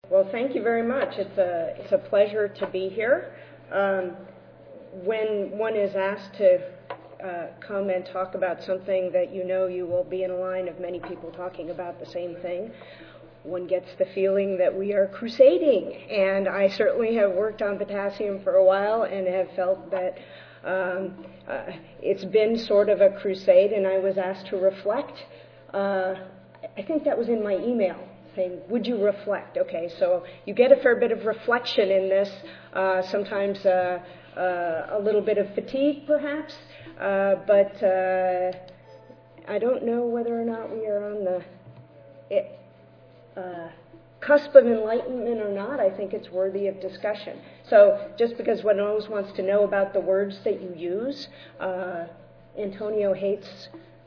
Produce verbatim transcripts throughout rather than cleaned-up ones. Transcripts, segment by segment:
Well, thank you very much. It's a, it's a pleasure to be here. Um, when one is asked to uh, come and talk about something that you know you will be in a line of many people talking about the same thing, one gets the feeling that we are crusading. And I certainly have worked on potassium for a while and have felt that um, uh, it's been sort of a crusade, and I was asked to reflect. Uh, I think that was in my email, saying, would you reflect? Okay, so you get a fair bit of reflection in this, uh, sometimes uh, uh, a little bit of fatigue, perhaps, uh, but uh, I don't know whether or not we are on the it, uh, cusp of enlightenment or not. I think it's worthy of discussion. So just because one always wants to know about the words that you use, uh, Antonio hates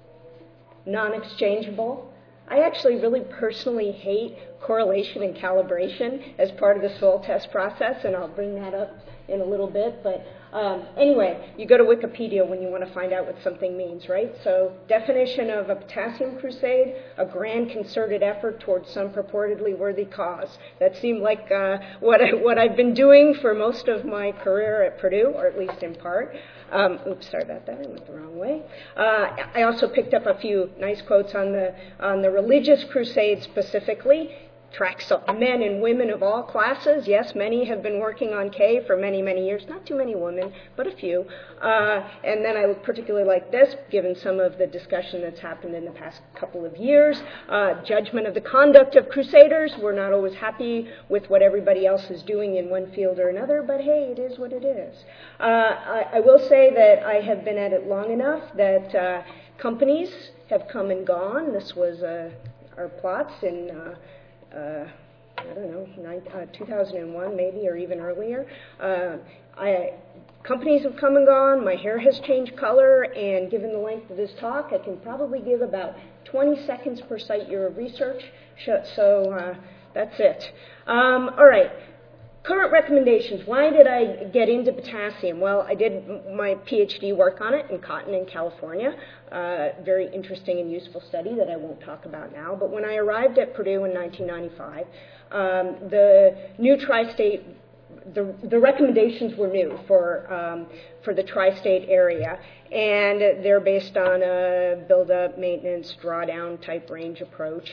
non-exchangeable. I actually really personally hate correlation and calibration as part of the soil test process, and I'll bring that up in a little bit. But um, anyway, you go to Wikipedia when you want to find out what something means, right? So definition of a potassium crusade, a grand concerted effort towards some purportedly worthy cause. That seemed like uh, what, I, what I've been doing for most of my career at Purdue, or at least in part. Um, oops, sorry about that. I went the wrong way. Uh, I also picked up a few nice quotes on the on the religious crusade specifically. Tracks of men and women of all classes. Yes, many have been working on K for many, many years. Not too many women, but a few. Uh, and then I particularly like this, given some of the discussion that's happened in the past couple of years. Uh, judgment of the conduct of crusaders. We're not always happy with what everybody else is doing in one field or another, but hey, it is what it is. Uh, I, I will say that I have been at it long enough that uh, companies have come and gone. This was uh, our plots in Uh, Uh, I don't know, nine, uh, two thousand one maybe, or even earlier. Uh, I, companies have come and gone. My hair has changed color, and given the length of this talk, I can probably give about twenty seconds per site year of research. So uh, that's it. Um, all right. Current recommendations. Why did I get into potassium? Well, I did my PhD work on it in Cotton in California. Uh, very interesting and useful study that I won't talk about now. But when I arrived at Purdue in nineteen ninety-five, um, the new tri-state, the, the recommendations were new for um, for the tri-state area, and they're based on a build-up, maintenance, drawdown type range approach.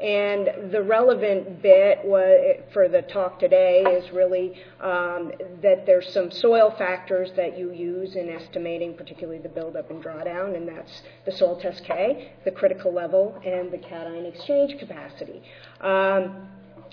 And the relevant bit was, for the talk today is really um, that there's some soil factors that you use in estimating, particularly the buildup and drawdown, and that's the soil test K, the critical level, and the cation exchange capacity. Um,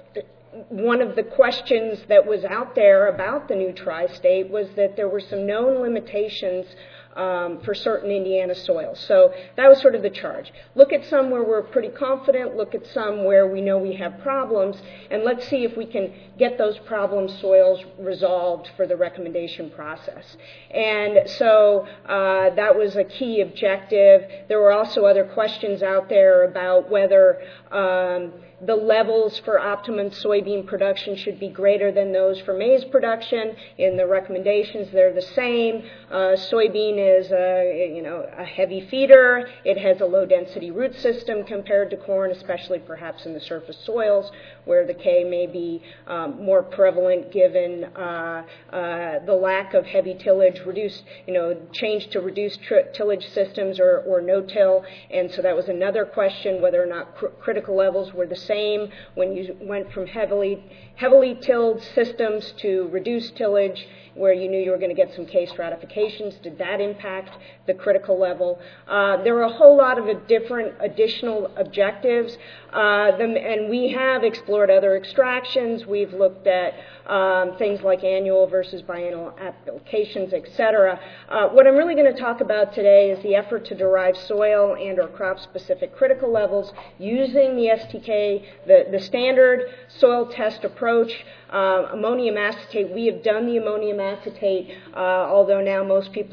One of the questions that was out there about the new tri-state was that there were some known limitations um, for certain Indiana soils. So that was sort of the charge. Look at some where we're pretty confident, look at some where we know we have problems, and let's see if we can get those problem soils resolved for the recommendation process. And so uh, that was a key objective. There were also other questions out there about whether um, the levels for optimum soybean production should be greater than those for maize production. In the recommendations, they're the same. Uh, soybean is a, you know, a heavy feeder. It has a low-density root system compared to corn, especially perhaps in the surface soils, where the K may be um, more prevalent given uh, uh, the lack of heavy tillage, reduced, you know, change to reduced tr- tillage systems or, or no-till. And so that was another question, whether or not cr- critical levels were the same when you went from heavily heavily tilled systems to reduced tillage, where you knew you were going to get some K stratifications. Did that impact the critical level? Uh, there were a whole lot of different additional objectives, uh, them, and we have explored other extractions. We've looked at um, things like annual versus biennial applications, et cetera. Uh, what I'm really going to talk about today is the effort to derive soil and or crop-specific critical levels using the S T K, the, the standard soil test approach. Uh, ammonium acetate, we have done the ammonium acetate, uh, although now most people are doing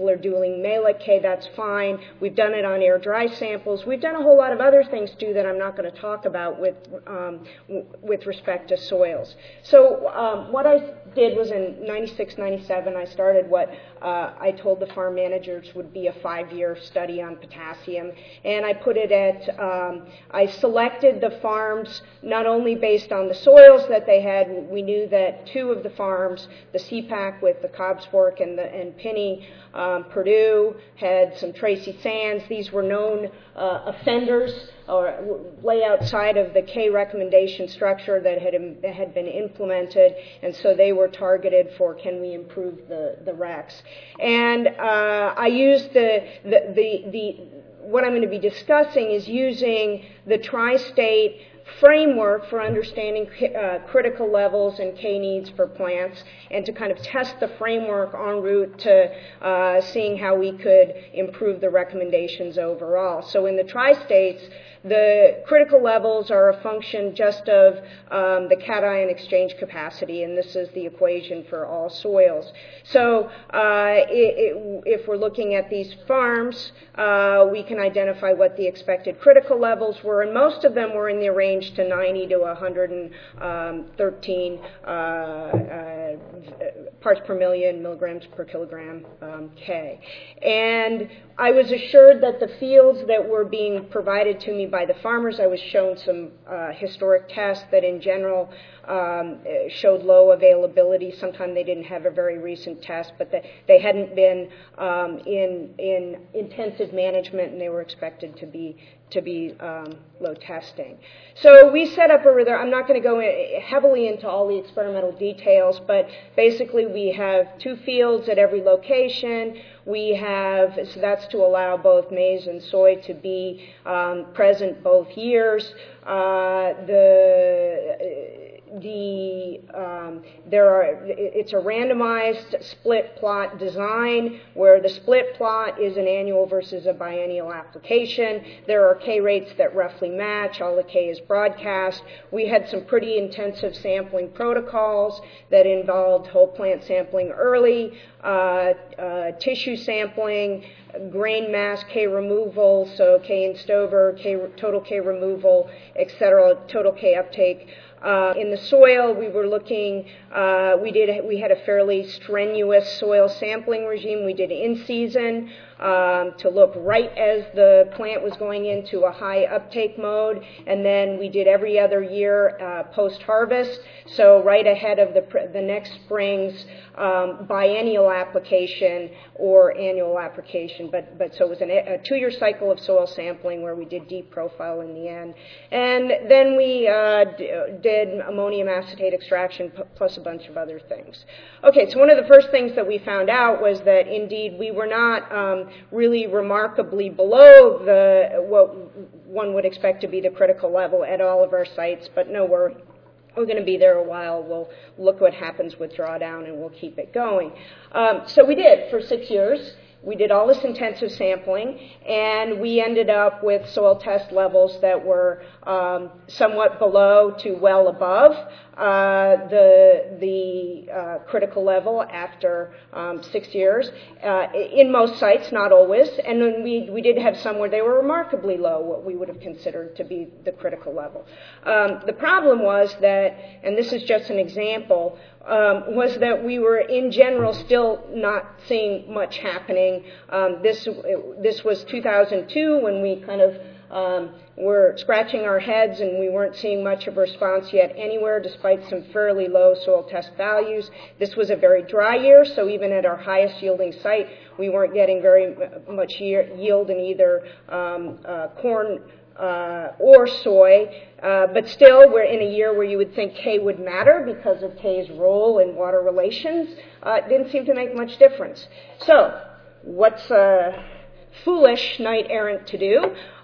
yielding malic K, that's fine. We've done it on air-dry samples. We've done a whole lot of other things, too, that I'm not going to talk about with, um, w- with respect to soils. So um, what I did was in ninety-six, ninety-seven, I started what uh, I told the farm managers would be a five-year study on potassium, and I put it at, um, I selected the farms not only based on the soils that they had. We knew that two of the farms, the C PAC with the Cobb's Fork and, the, and Pinney, um, Purdue, had some Tracy sands. These were known uh, offenders or lay outside of the K recommendation structure that had had been implemented, and so they were targeted for can we improve the, the R E Cs. And uh, I used the, the, the, the, what I'm going to be discussing is using the tri-state framework for understanding uh, critical levels and K needs for plants, and to kind of test the framework en route to uh, seeing how we could improve the recommendations overall. So in the tri-states, the critical levels are a function just of um, the cation exchange capacity, and this is the equation for all soils. So uh, it, it, if we're looking at these farms, uh, we can identify what the expected critical levels were, and most of them were in the range to ninety to one hundred thirteen uh, uh, parts per million, milligrams per kilogram um, K. And I was assured that the fields that were being provided to me by the farmers, I was shown some uh, historic tests that in general um, showed low availability. Sometimes they didn't have a very recent test, but the, they hadn't been um, in, in intensive management, and they were expected to be to be um, low testing. So we set up a rather, I'm not going to go in heavily into all the experimental details, but basically we have two fields at every location. We have, so that's to allow both maize and soy to be um, present both years. Uh, the The um, there are it's a randomized split plot design where the split plot is an annual versus a biennial application. There are K rates that roughly match. All the K is broadcast. We had some pretty intensive sampling protocols that involved whole plant sampling early, uh, uh, tissue sampling, grain mass K removal, so K in stover, K total K removal, et cetera, total K uptake. Uh, in the soil, we were looking, uh, we did, we had a fairly strenuous soil sampling regime. We did in season um, to look right as the plant was going into a high uptake mode, and then we did every other year uh, post-harvest, so right ahead of the, the next spring's um, biennial application or annual application. But, but so it was an, a two-year cycle of soil sampling where we did deep profile in the end. And then we uh, d- did ammonium acetate extraction p- plus a bunch of other things. Okay, so one of the first things that we found out was that indeed we were not um, really remarkably below the what one would expect to be the critical level at all of our sites, but no, we're We're going to be there a while. We'll look what happens with drawdown, and we'll keep it going. Um, so we did for six years. We did all this intensive sampling, and we ended up with soil test levels that were um, somewhat below to well above uh, the the uh, critical level after um, six years. Uh, in most sites, not always, and then we we did have some where they were remarkably low, what we would have considered to be the critical level. Um, the problem was that, and this is just an example, um, was that we were in general still not seeing much happening. Um, this this was two thousand two when we kind of um, were scratching our heads, and we weren't seeing much of a response yet anywhere, despite some fairly low soil test values. This was a very dry year, so even at our highest yielding site, we weren't getting very much yield in either um, uh, corn Uh, or soy, uh, but still we're in a year where you would think K would matter because of K's role in water relations. Uh, it didn't seem to make much difference. So what's a foolish knight errant to do?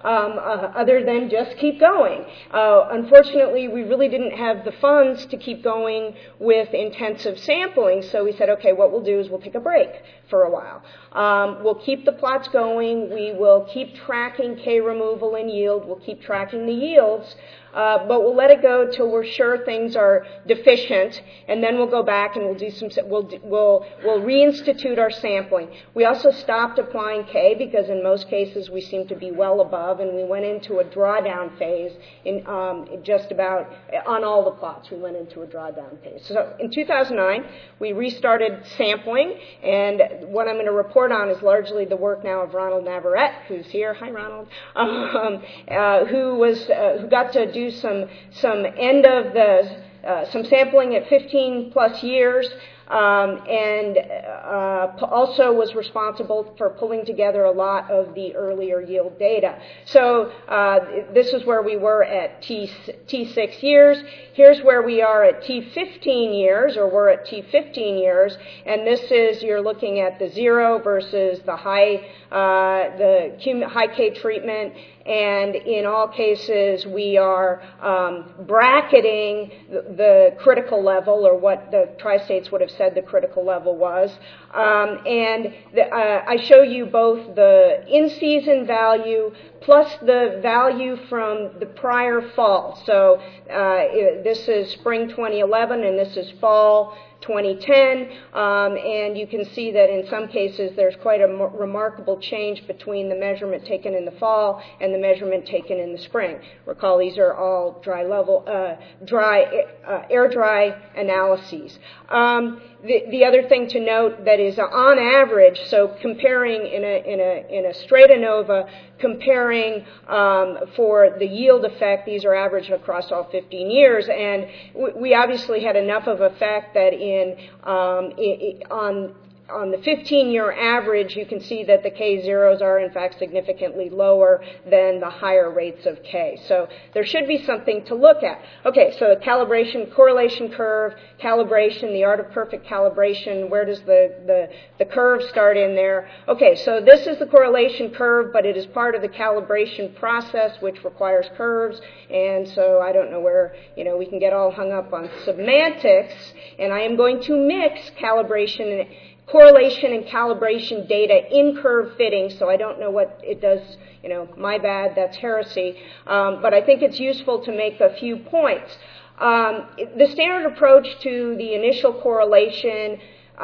um, uh, other than just keep going. Uh, unfortunately, we really didn't have the funds to keep going with intensive sampling, so we said, okay, what we'll do is we'll take a break for a while. Um, we'll keep the plots going. We will keep tracking K removal and yield. We'll keep tracking the yields. Uh, but we'll let it go till we're sure things are deficient, and then we'll go back and we'll do some. We'll we'll we'll reinstitute our sampling. We also stopped applying K because in most cases we seem to be well above, and we went into a drawdown phase in um, just about on all the plots. We went into a drawdown phase. So in two thousand nine we restarted sampling, and what I'm going to report on is largely the work now of Ronald Navarrete, who's here. Hi, Ronald. Um, uh, who was uh, who got to do some some end of the uh, some sampling at fifteen plus years, um, and uh, also was responsible for pulling together a lot of the earlier yield data. So uh, this is where we were at T, T six years. Here's where we are at T fifteen years, or we're at T fifteen years, and this is, you're looking at the zero versus the high, uh, the high K treatment. And in all cases, we are um, bracketing the, the critical level, or what the tri-states would have said the critical level was. Um, and the, uh, I show you both the in-season value plus the value from the prior fall. So uh, this is spring twenty eleven, and this is fall twenty ten, um, and you can see that in some cases there's quite a m- remarkable change between the measurement taken in the fall and the measurement taken in the spring. Recall these are all dry level, uh, dry, uh, air dry analyses. Um, the, the other thing to note that is uh, on average, so comparing in a in a in a straight ANOVA, comparing um, for the yield effect, these are averaged across all fifteen years, and w- we obviously had enough of effect that in um, i- i- on on the fifteen-year average, you can see that the K zeros are, in fact, significantly lower than the higher rates of K. So there should be something to look at. Okay, so calibration, correlation curve, calibration, the art of perfect calibration, where does the, the, the curve start in there? Okay, so this is the correlation curve, but it is part of the calibration process, which requires curves, and so I don't know where, you know, we can get all hung up on semantics, and I am going to mix calibration and correlation and calibration data in curve fitting, so I don't know what it does, you know, my bad, that's heresy, um, but I think it's useful to make a few points. Um, the standard approach to the initial correlation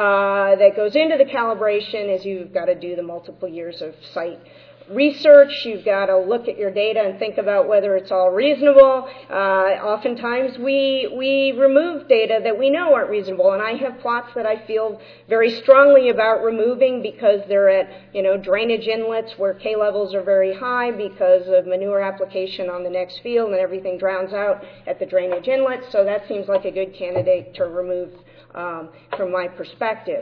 uh, that goes into the calibration is you've got to do the multiple years of site research. You've got to look at your data and think about whether it's all reasonable. Uh, oftentimes we we remove data that we know aren't reasonable, and I have plots that I feel very strongly about removing because they're at, you know, drainage inlets where K levels are very high because of manure application on the next field, and everything drowns out at the drainage inlets, so that seems like a good candidate to remove Um, from my perspective.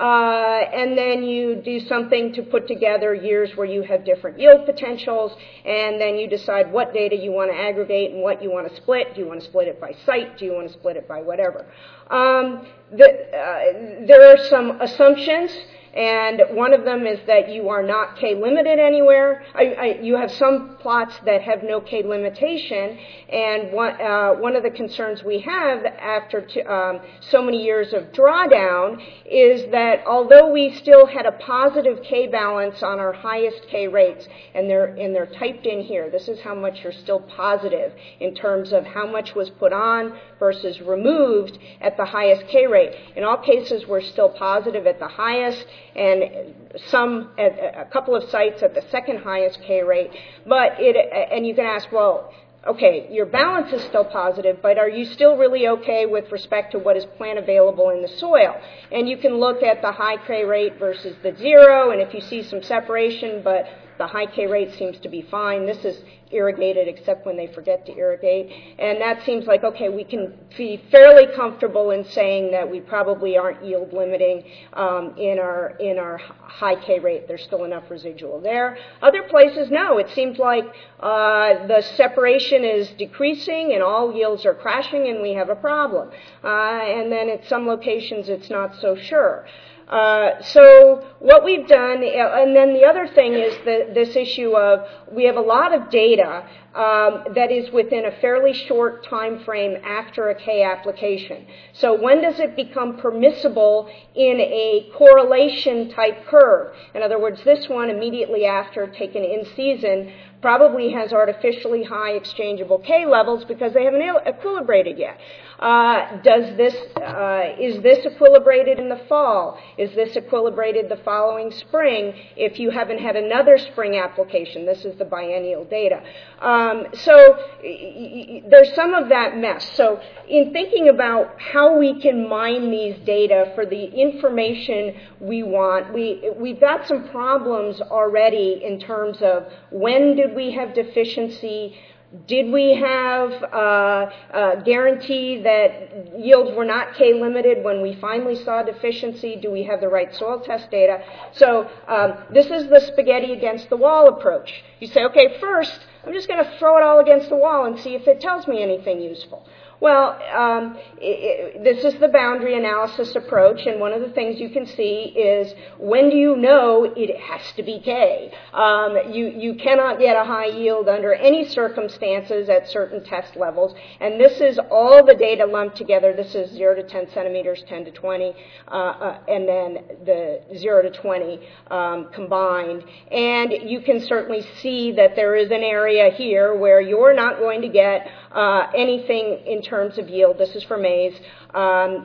Uh, and then you do something to put together years where you have different yield potentials, and then you decide what data you want to aggregate and what you want to split. Do you want to split it by site? Do you want to split it by whatever? Um, the, uh, there are some assumptions, and one of them is that you are not K limited anywhere. I, I, you have some plots that have no K limitation, and one, uh, one of the concerns we have after t- um, so many years of drawdown is that although we still had a positive K balance on our highest K rates, and they're, and they're typed in here, this is how much you're still positive in terms of how much was put on versus removed at the highest K rate. In all cases, we're still positive at the highest, and some at a couple of sites at the second highest K rate. But it, and you can ask, well, okay, your balance is still positive, but are you still really okay with respect to what is plant available in the soil? And you can look at the high K rate versus the zero, and if you see some separation, but the high K rate seems to be fine. This is irrigated except when they forget to irrigate. And that seems like, okay, we can be fairly comfortable in saying that we probably aren't yield limiting um, in our in our high K rate. There's still enough residual there. Other places, no. It seems like uh, the separation is decreasing and all yields are crashing and we have a problem. Uh, and then at some locations, it's not so sure. Uh, so what we've done, and then the other thing is the, this issue of we have a lot of data um, that is within a fairly short time frame after a K application. So when does it become permissible in a correlation type curve? In other words, this one immediately after taken in season probably has artificially high exchangeable K levels because they haven't equilibrated yet. Uh, does this, uh, is this equilibrated in the fall? Is this equilibrated the following spring if you haven't had another spring application? This is the biennial data. Um, so y- y- there's some of that mess. So in thinking about how we can mine these data for the information we want, we, we've got some problems already in terms of when did we have deficiency. Did we have uh, a guarantee that yields were not K-limited when we finally saw deficiency? Do we have the right soil test data? So um, this is the spaghetti against the wall approach. You say, okay, first, I'm just going to throw it all against the wall and see if it tells me anything useful. Well, um, it, it, this is the boundary analysis approach, and one of the things you can see is when do you know it has to be K? Um, you, you cannot get a high yield under any circumstances at certain test levels, and this is all the data lumped together. This is zero to ten centimeters, ten to twenty, uh, uh, and then the zero to twenty um, combined. And you can certainly see that there is an area here where you're not going to get uh, anything in terms of yield. This is for maize, um,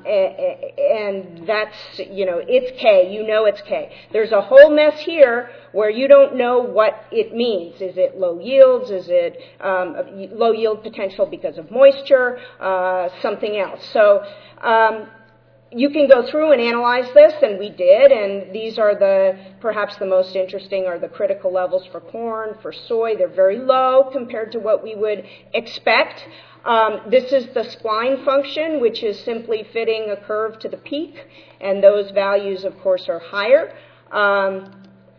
and that's, you know, it's K. You know it's K. There's a whole mess here where you don't know what it means. Is it low yields? Is it um, low yield potential because of moisture? Uh, something else. So um, you can go through and analyze this, and we did, and these are the, perhaps the most interesting are the critical levels for corn, for soy. They're very low compared to what we would expect. Um, this is the spline function, which is simply fitting a curve to the peak, and those values, of course, are higher, um,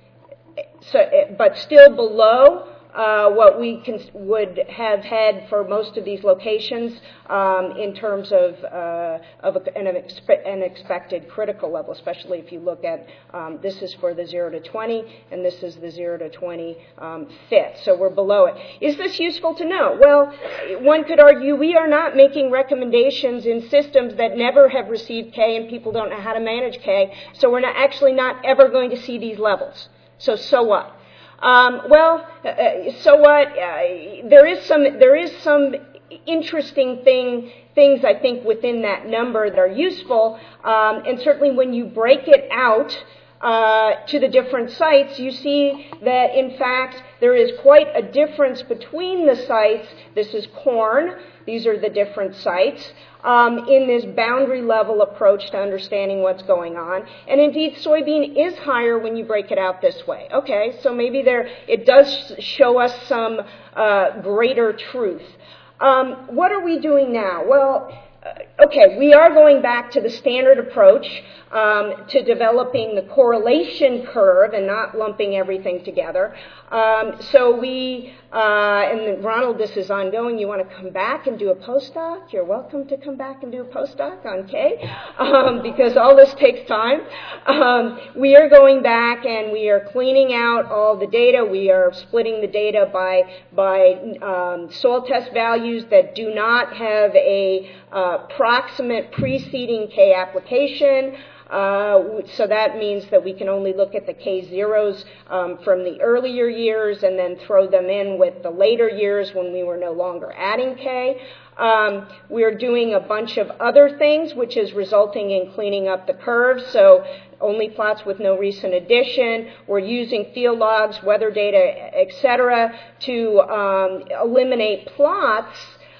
so, but still below Uh, what we can, would have had for most of these locations um, in terms of, uh, of a, an, expe- an expected critical level, especially if you look at um, this is for the zero to twenty and this is the zero to twenty um, fit. So we're below it. Is this useful to know? Well, one could argue we are not making recommendations in systems that never have received K and people don't know how to manage K, so we're not, actually not ever going to see these levels. So, so what? Um, well, uh, so what? Uh, there is some there is some interesting thing things I think within that number that are useful, um, and certainly when you break it out uh, to the different sites, you see that in fact there is quite a difference between the sites. This is corn. These are the different sites. Um, in this boundary level approach to understanding what's going on. And indeed, soybean is higher when you break it out this way. Okay, so maybe there it does show us some uh, greater truth. Um, what are we doing now? Well, uh, okay, we are going back to the standard approach um, to developing the correlation curve and not lumping everything together. Um, so we, uh, and Ronald, this is ongoing. You want to come back and do a postdoc? You're welcome to come back and do a postdoc on K, um, because all this takes time. Um, we are going back and we are cleaning out all the data. We are splitting the data by by um, soil test values that do not have a uh, proximate preceding K application. Uh, so that means that we can only look at the K zeros um, from the earlier years and then throw them in with the later years when we were no longer adding K. Um, we're doing a bunch of other things, which is resulting in cleaning up the curves. So only plots with no recent addition. We're using field logs, weather data, et cetera, to um, eliminate plots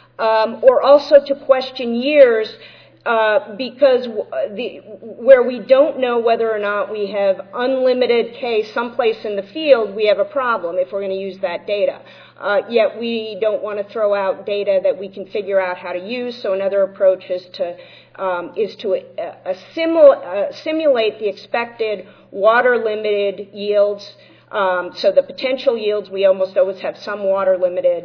um, or also to question years. Uh, because the, where we don't know whether or not we have unlimited K someplace in the field, we have a problem if we're going to use that data. Uh, yet we don't want to throw out data that we can figure out how to use. So another approach is to um, is to uh, assimil- uh, simulate the expected water-limited yields. Um, so the potential yields, we almost always have some water limited,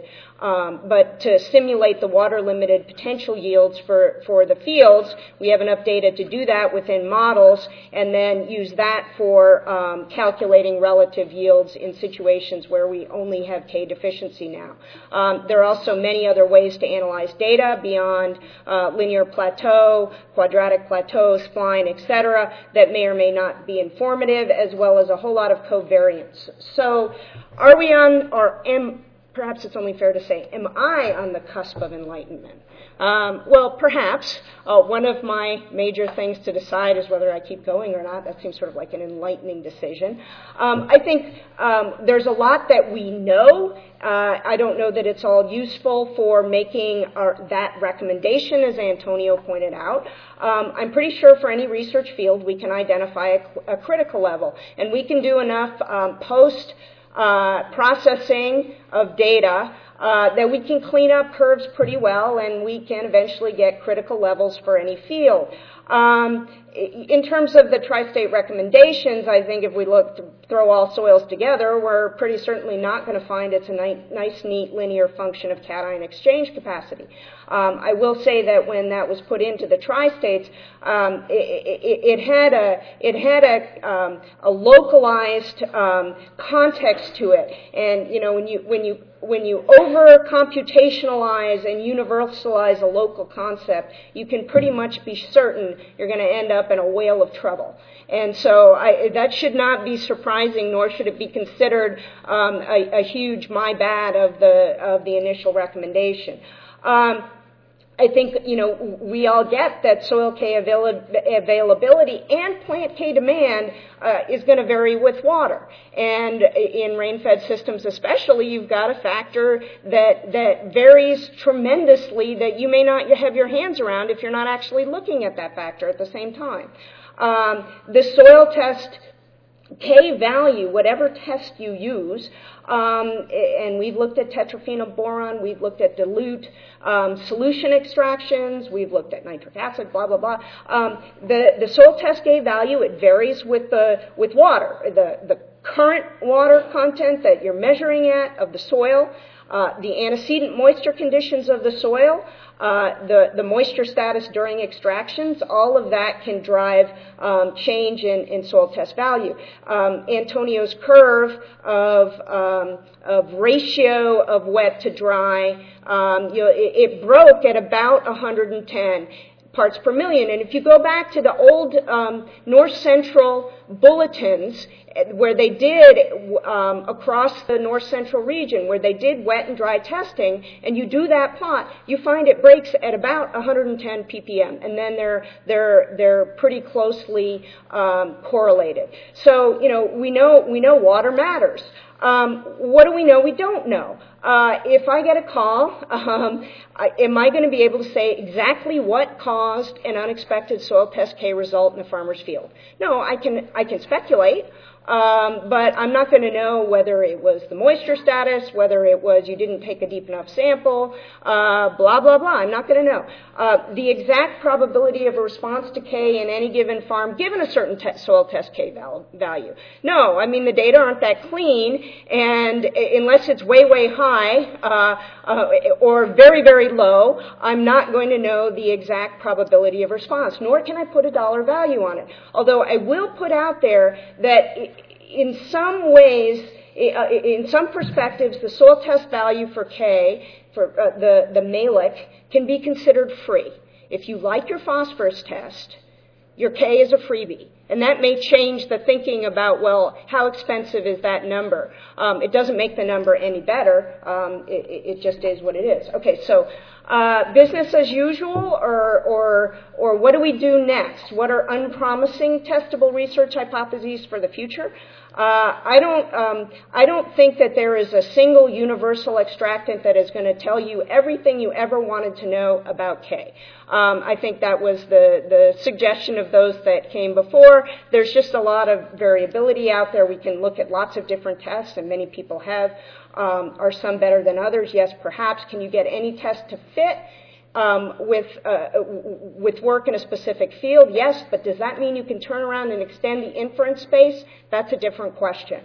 Um, but to simulate the water-limited potential yields for, for the fields, we have enough data to do that within models and then use that for um, calculating relative yields in situations where we only have K deficiency now. Um, there are also many other ways to analyze data beyond uh, linear plateau, quadratic plateau, spline, et cetera, that may or may not be informative, as well as a whole lot of covariance. So are we on, or am, perhaps it's only fair to say, am I on the cusp of enlightenment? Um, well, perhaps. Uh, one of my major things to decide is whether I keep going or not. That seems sort of like an enlightening decision. Um, I think um, there's a lot that we know. Uh, I don't know that it's all useful for making our, that recommendation, as Antonio pointed out. Um, I'm pretty sure for any research field we can identify a, a critical level, and we can do enough um, post uh, processing of data Uh, that we can clean up curves pretty well, and we can eventually get critical levels for any field. Um, in terms of the tri-state recommendations, I think if we look to throw all soils together, we're pretty certainly not going to find it's a ni- nice, neat linear function of cation exchange capacity. Um, I will say that when that was put into the tri-states, um, it, it, it had a it had a um, a localized um, context to it, and you know when you when you when you over computationalize and universalize a local concept, you can pretty much be certain you're going to end up in a whale of trouble. And so I, that should not be surprising, nor should it be considered um, a, a huge my bad of the of the initial recommendation. Um, I think, you know, we all get that soil K avail- availability and plant K demand uh, is going to vary with water. And in rain-fed systems especially, you've got a factor that, that varies tremendously that you may not have your hands around if you're not actually looking at that factor at the same time. Um, the soil test K value, whatever test you use, um, and we've looked at tetraphenol boron, we've looked at dilute um, solution extractions, we've looked at nitric acid, blah, blah, blah. Um, the, the soil test K value, it varies with the with water. The, the current water content that you're measuring at of the soil, uh, the antecedent moisture conditions of the soil, Uh, the, the moisture status during extractions, all of that can drive um, change in, in soil test value. Um, Antonio's curve of, um, of ratio of wet to dry, um, you know, it, it broke at about one hundred ten parts per million. And if you go back to the old um, North Central bulletins, where they did um, across the North Central region, where they did wet and dry testing, and you do that plot, you find it breaks at about one hundred ten p p m, and then they're they're they're pretty closely um, correlated. So you know we know we know water matters. Um, what do we know we don't know? Uh, if I get a call, um, I, am I going to be able to say exactly what caused an unexpected soil test K result in a farmer's field? No, I can I can speculate. Um, but I'm not going to know whether it was the moisture status, whether it was you didn't take a deep enough sample, uh, blah, blah, blah. I'm not going to know. Uh, the exact probability of a response to K in any given farm, given a certain te- soil test K val- value. No, I mean, the data aren't that clean, and unless it's way, way high uh, uh, or very, very low, I'm not going to know the exact probability of response, nor can I put a dollar value on it. Although I will put out there that in some ways, in some perspectives, the soil test value for K, for uh, the, the Malick, can be considered free. If you like your phosphorus test, your K is a freebie. And that may change the thinking about, well, how expensive is that number? Um, it doesn't make the number any better. Um, it, it just is what it is. Okay, so uh, business as usual, or, or, or what do we do next? What are unpromising testable research hypotheses for the future? Uh, I don't, um, I don't think that there is a single universal extractant that is going to tell you everything you ever wanted to know about K. Um, I think that was the, the suggestion of those that came before. There's just a lot of variability out there. We can look at lots of different tests, and many people have. Um, are some better than others? Yes, perhaps. Can you get any test to fit um, with uh, with work in a specific field? Yes, but does that mean you can turn around and extend the inference space? That's a different question.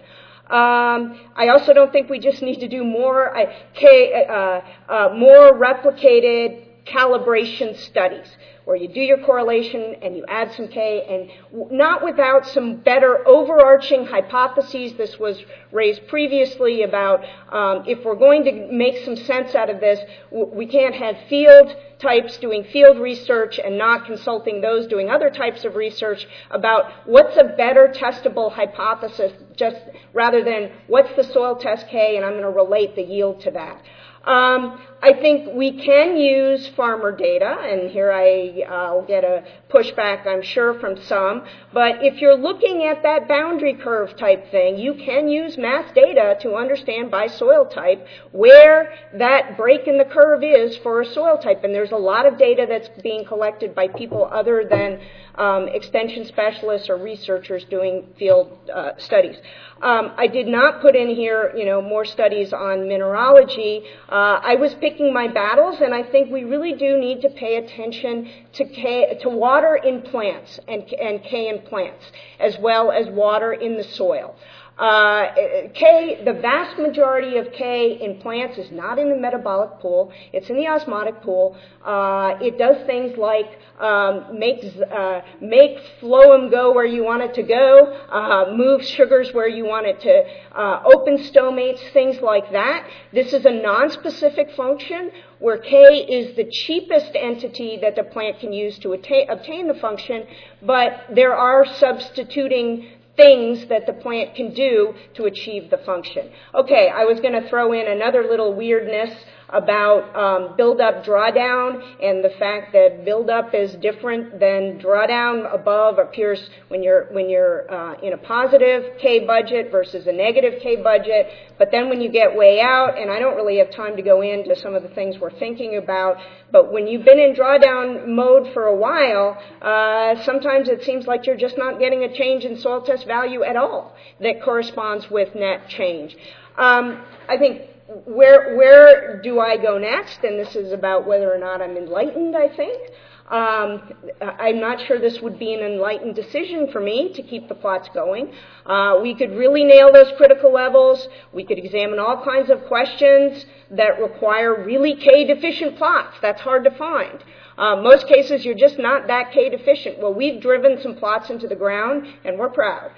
Um, I also don't think we just need to do more, I, K, uh, uh, more replicated calibration studies, where you do your correlation and you add some K, and w- not without some better overarching hypotheses. This was raised previously about um, if we're going to make some sense out of this, w- we can't have field types doing field research and not consulting those doing other types of research about what's a better testable hypothesis, just rather than what's the soil test K, and I'm going to relate the yield to that. Um, I think we can use farmer data, and here I, I'll get a pushback, I'm sure, from some. But if you're looking at that boundary curve type thing, you can use mass data to understand by soil type where that break in the curve is for a soil type. And there's a lot of data that's being collected by people other than um, extension specialists or researchers doing field uh, studies. Um, I did not put in here, you know, more studies on mineralogy. Uh, I was picking my battles, and I think we really do need to pay attention to K, to water in plants and, and K in plants, as well as water in the soil. Uh, K, the vast majority of K in plants is not in the metabolic pool. It's in the osmotic pool. Uh, it does things like um, make, uh, make phloem go where you want it to go, uh, move sugars where you want it to, uh, open stomates, things like that. This is a non-specific function where K is the cheapest entity that the plant can use to attain, obtain the function, but there are substituting things that the plant can do to achieve the function. Okay, I was going to throw in another little weirdness about um, build-up drawdown, and the fact that build-up is different than drawdown above appears when you're when you're uh, in a positive K budget versus a negative K budget. But then when you get way out, and I don't really have time to go into some of the things we're thinking about, but when you've been in drawdown mode for a while, uh, sometimes it seems like you're just not getting a change in soil test value at all that corresponds with net change. Um, I think Where where do I go next? And this is about whether or not I'm enlightened, I think. Um, I'm not sure this would be an enlightened decision for me to keep the plots going. Uh, we could really nail those critical levels. We could examine all kinds of questions that require really K-deficient plots. That's hard to find. Uh, most cases, you're just not that K-deficient. Well, we've driven some plots into the ground, and we're proud.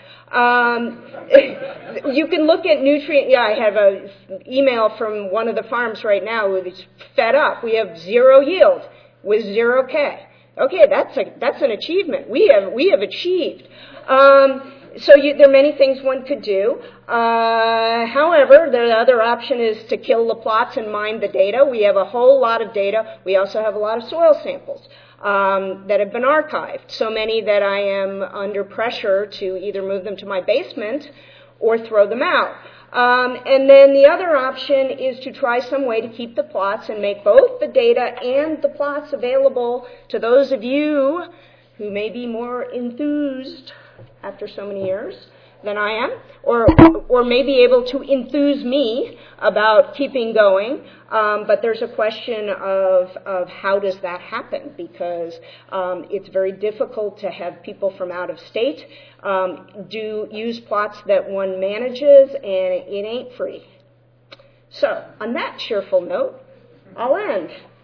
Um, you can look at nutrient. Yeah, I have an email from one of the farms right now who's fed up. We have zero yield with zero K. Okay, that's a, that's an achievement. We have we have achieved. Um, so you, there are many things one could do. Uh, however, the other option is to kill the plots and mine the data. We have a whole lot of data. We also have a lot of soil samples um, that have been archived, so many that I am under pressure to either move them to my basement or throw them out. Um, and then the other option is to try some way to keep the plots and make both the data and the plots available to those of you who may be more enthused after so many years than I am, or or may be able to enthuse me about keeping going. Um, but there's a question of, of how does that happen, because um, it's very difficult to have people from out of state um, do use plots that one manages, and it ain't free. So on that cheerful note, I'll end.